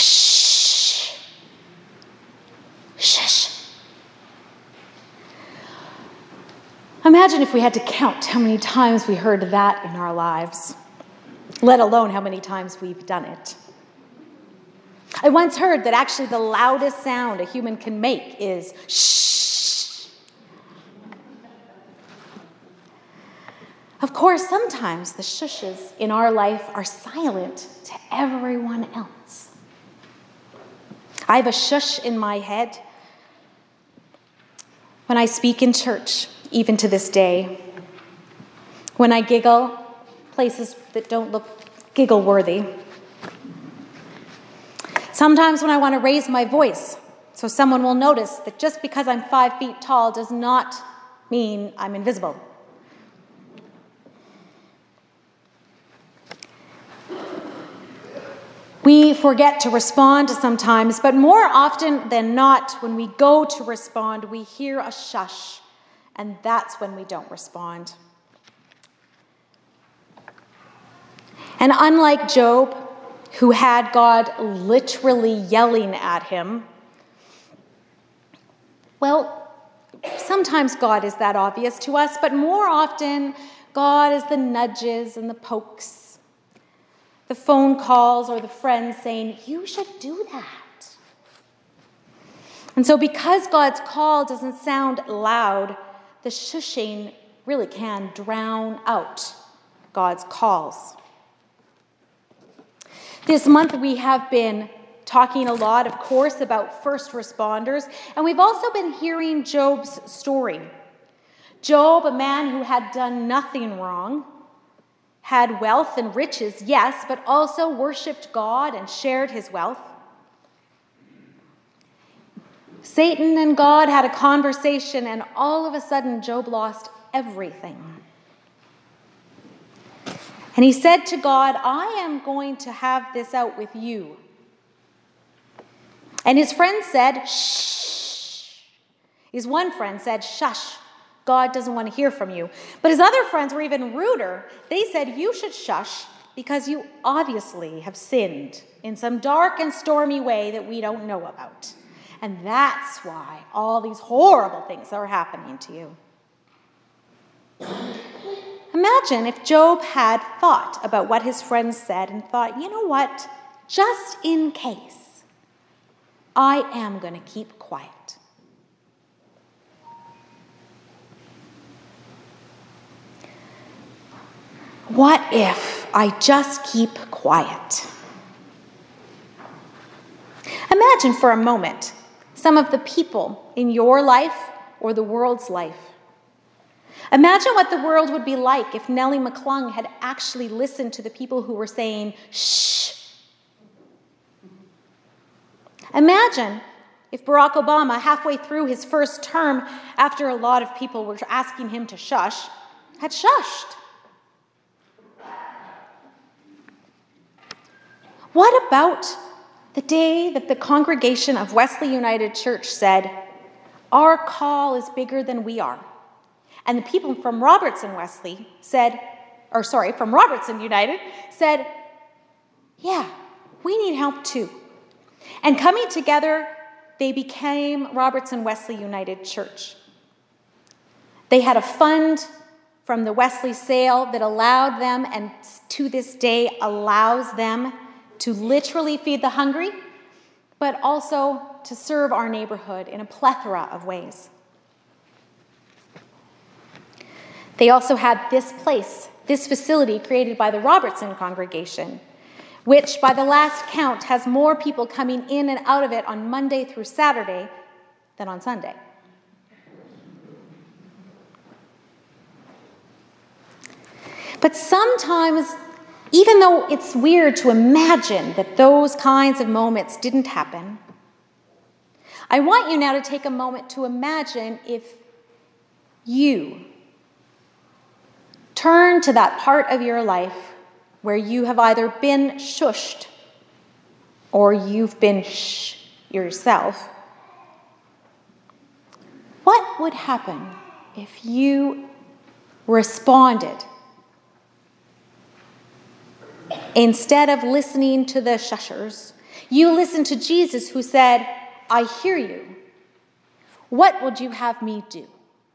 Shh. Shush. Imagine if we had to count how many times we heard that in our lives, let alone how many times we've done it. I once heard that actually the loudest sound a human can make is shh. Of course, sometimes the shushes in our life are silent to everyone else. I have a shush in my head when I speak in church, even to this day. When I giggle, places that don't look giggle-worthy. Sometimes when I want to raise my voice, so someone will notice that just because I'm 5 feet tall does not mean I'm invisible. We forget to respond sometimes, but more often than not, when we go to respond, we hear a shush, and that's when we don't respond. And unlike Job, who had God literally yelling at him, well, sometimes God is that obvious to us, but more often, God is the nudges and the pokes, the phone calls or the friends saying, you should do that. And so because God's call doesn't sound loud, the shushing really can drown out God's calls. This month we have been talking a lot, of course, about first responders, and we've also been hearing Job's story. Job, a man who had done nothing wrong, had wealth and riches, yes, but also worshipped God and shared his wealth. Satan and God had a conversation, and all of a sudden, Job lost everything. And he said to God, I am going to have this out with you. And his friend said, shh. His one friend said, shush. God doesn't want to hear from you. But his other friends were even ruder. They said, you should shush because you obviously have sinned in some dark and stormy way that we don't know about. And that's why all these horrible things are happening to you. Imagine if Job had thought about what his friends said and thought, you know what, just in case, I am going to keep quiet. What if I just keep quiet? Imagine for a moment some of the people in your life or the world's life. Imagine what the world would be like if Nellie McClung had actually listened to the people who were saying, shh. Imagine if Barack Obama, halfway through his first term, after a lot of people were asking him to shush, had shushed. What about the day that the congregation of Wesley United Church said, our call is bigger than we are? And the people from Robertson United said, yeah, we need help too. And coming together, they became Robertson Wesley United Church. They had a fund from the Wesley sale that allowed them, and to this day allows them, to literally feed the hungry, but also to serve our neighborhood in a plethora of ways. They also had this facility created by the Robertson congregation, which by the last count has more people coming in and out of it on Monday through Saturday than on Sunday. But sometimes, even though it's weird to imagine that those kinds of moments didn't happen, I want you now to take a moment to imagine if you turn to that part of your life where you have either been shushed or you've been shh yourself. What would happen if you responded instead of listening to the shushers? You listened to Jesus who said, I hear you. What would you have me do?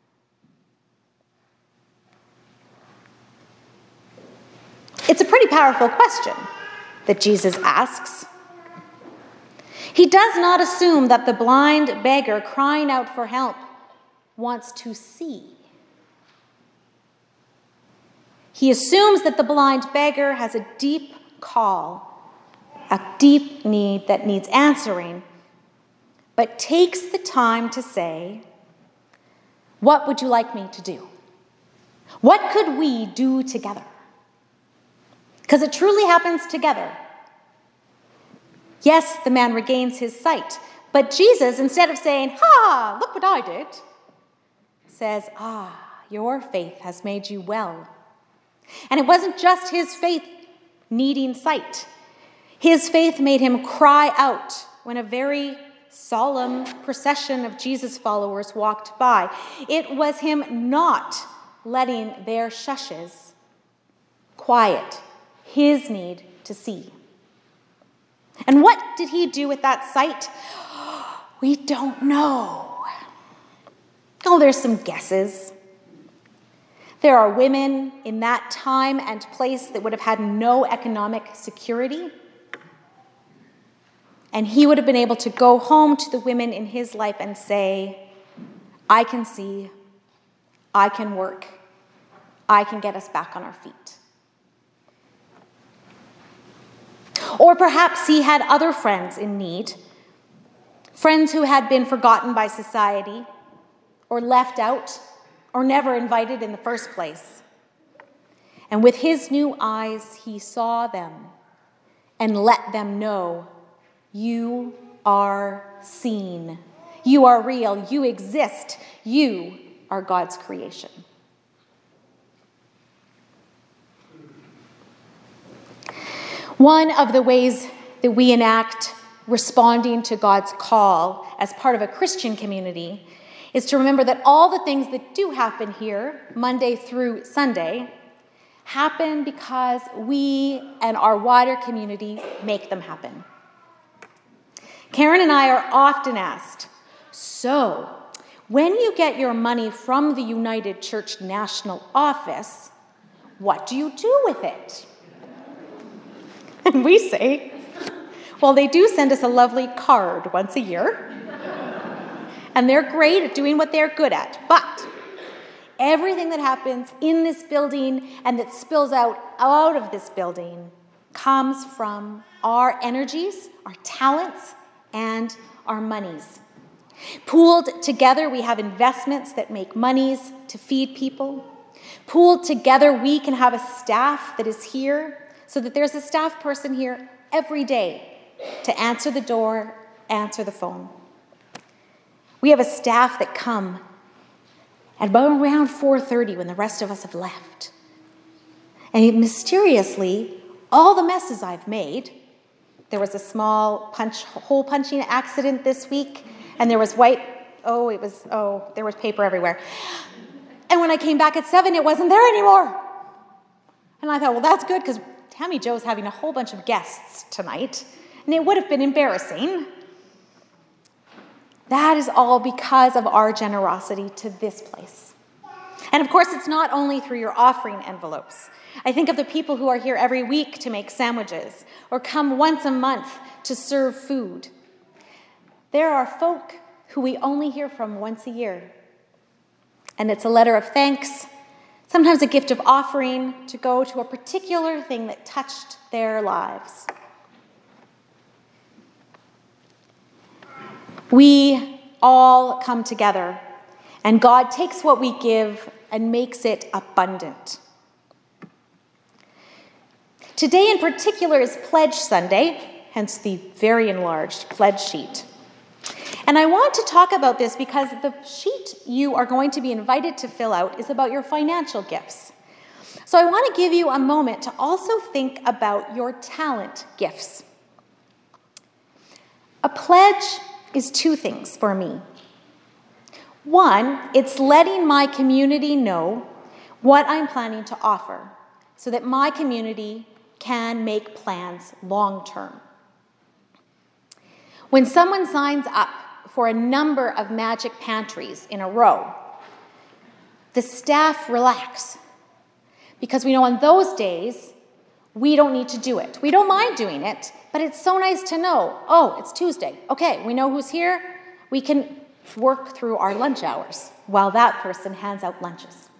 It's a pretty powerful question that Jesus asks. He does not assume that the blind beggar crying out for help wants to see. He assumes that the blind beggar has a deep call, a deep need that needs answering, but takes the time to say, what would you like me to do? What could we do together? Because it truly happens together. Yes, the man regains his sight, but Jesus, instead of saying, ha, look what I did, says, your faith has made you well. And it wasn't just his faith needing sight. His faith made him cry out when a very solemn procession of Jesus followers walked by. It was him not letting their shushes quiet his need to see. And what did he do with that sight? We don't know. Oh, there's some guesses. There are women in that time and place that would have had no economic security. And he would have been able to go home to the women in his life and say, I can see, I can work, I can get us back on our feet. Or perhaps he had other friends in need, friends who had been forgotten by society, or left out, or never invited in the first place. And with his new eyes, he saw them and let them know, you are seen. You are real. You exist. You are God's creation. One of the ways that we enact responding to God's call as part of a Christian community is to remember that all the things that do happen here, Monday through Sunday, happen because we and our wider community make them happen. Karen and I are often asked, so when you get your money from the United Church National Office, what do you do with it? And we say, well, they do send us a lovely card once a year. And they're great at doing what they're good at. But everything that happens in this building and that spills out of this building comes from our energies, our talents, and our monies. Pooled together, we have investments that make monies to feed people. Pooled together, we can have a staff that is here so that there's a staff person here every day to answer the door, answer the phone. We have a staff that come at about around 4:30 when the rest of us have left. And mysteriously, all the messes I've made, there was a small hole punching accident this week, and there was there was paper everywhere. And when I came back at 7, it wasn't there anymore. And I thought, well, that's good, because Tammy Jo's having a whole bunch of guests tonight, and it would have been embarrassing. That is all because of our generosity to this place. And of course, it's not only through your offering envelopes. I think of the people who are here every week to make sandwiches or come once a month to serve food. There are folk who we only hear from once a year. And it's a letter of thanks, sometimes a gift of offering to go to a particular thing that touched their lives. We all come together, and God takes what we give and makes it abundant. Today in particular is Pledge Sunday, hence the very enlarged pledge sheet. And I want to talk about this because the sheet you are going to be invited to fill out is about your financial gifts. So I want to give you a moment to also think about your talent gifts. A pledge is two things for me. One, it's letting my community know what I'm planning to offer so that my community can make plans long term. When someone signs up for a number of magic pantries in a row, the staff relax because we know on those days we don't need to do it. We don't mind doing it, but it's so nice to know, oh, it's Tuesday. Okay, we know who's here. We can work through our lunch hours while that person hands out lunches.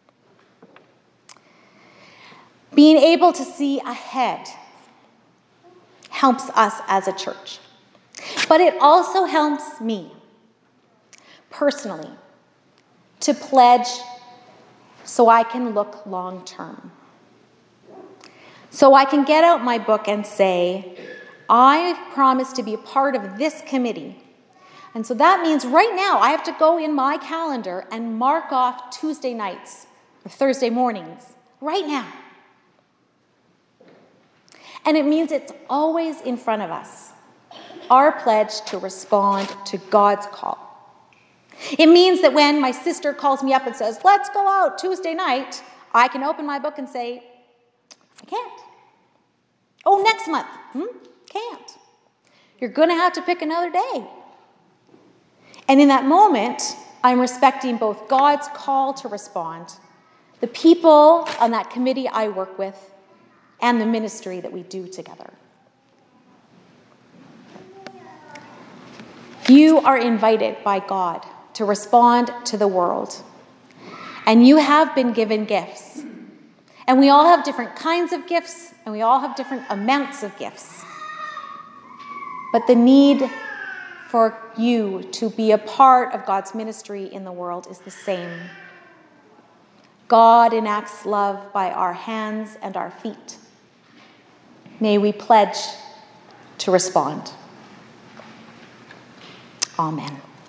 Being able to see ahead helps us as a church. But it also helps me personally to pledge so I can look long term. So I can get out my book and say, I promise to be a part of this committee. And so that means right now I have to go in my calendar and mark off Tuesday nights or Thursday mornings right now. And it means it's always in front of us, our pledge to respond to God's call. It means that when my sister calls me up and says, let's go out Tuesday night, I can open my book and say, I can't. Oh, next month. Can't. You're going to have to pick another day. And in that moment, I'm respecting both God's call to respond, the people on that committee I work with, and the ministry that we do together. You are invited by God to respond to the world. And you have been given gifts. And we all have different kinds of gifts, and we all have different amounts of gifts. But the need for you to be a part of God's ministry in the world is the same. God enacts love by our hands and our feet. May we pledge to respond. Amen.